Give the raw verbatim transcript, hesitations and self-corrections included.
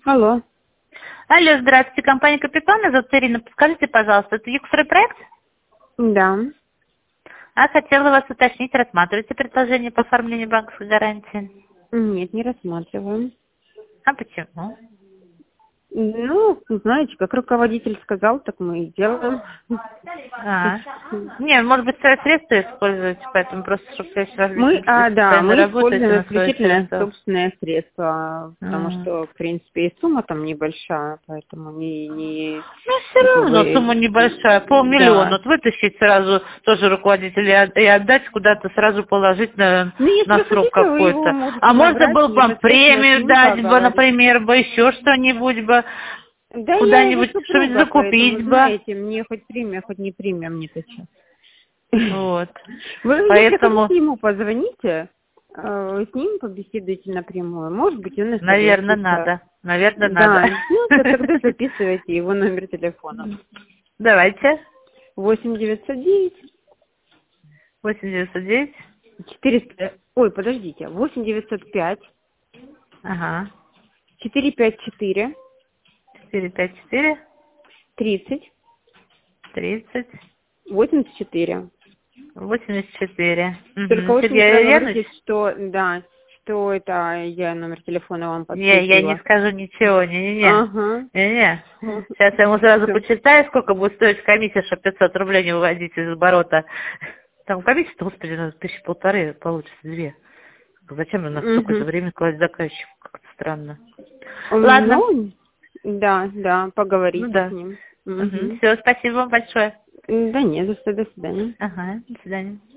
Алло. Алло, здравствуйте, компания «Капитан», меня зовут Ирина. Подскажите, пожалуйста, это Югстройпроект? Да. А хотела вас уточнить, рассматриваете предложение по оформлению банковской гарантии? Нет, не рассматриваем. А почему? Ну, знаете, как руководитель сказал, так мы и делаем. А, не, может быть, свои средства используете, поэтому просто, чтобы в следующий раз Мы, а, да, постоянно мы работаете используем на свои исключительно средства. собственные средства, потому М. что, в принципе, и сумма там небольшая, поэтому не, не, Ну, все как равно бы, сумма небольшая, полмиллиона. да. Вот вытащить сразу тоже руководителя и от- и отдать куда-то, сразу положить на, Ну, на если срок хотите, вы его какой-то. А можете можно набрать было бы вам непосредственно с премию ним дать бы, поговорить. например, бы еще что-нибудь бы, Да, я его куда-нибудь что-нибудь супруга, поэтому, закупить бы. знаете, мне хоть премия, хоть не премия, мне-то что. Вот. Вы, если Поэтому, хотите, ему позвоните, э, с ним побеседуйте напрямую. Может быть, он и наверное, согласится. надо. Наверное, надо. Да, ну, то тогда записывайте его номер телефона. Давайте. восемь девятьсот девять восемь девятьсот девять. четыреста... Ой, подождите. восемь девятьсот пять Ага. четыреста пятьдесят четыре четыре пять четыре. тридцать тридцать. восемьдесят четыре. восемьдесят четыре. Только Угу. очень не Сергей Янович? проговоритесь, что, да, что это я номер телефона вам Не, я не подсветила. скажу ничего, не-не-не. Ага. Не-не. Сейчас я ему сразу Всё. почитаю, сколько будет стоить комиссия, чтобы пятьсот рублей не выводить из оборота. Там комиссия-то, господи, ну, тысячи полторы получится, две. Зачем у нас столько-то Мгм. времени класть заказчику? Как-то странно. М, Ладно. Ну, да, да, Ну поговорите с да. ним. Угу. Мгм. Все, спасибо вам большое. Да нет, до свидания. Ага, до свидания.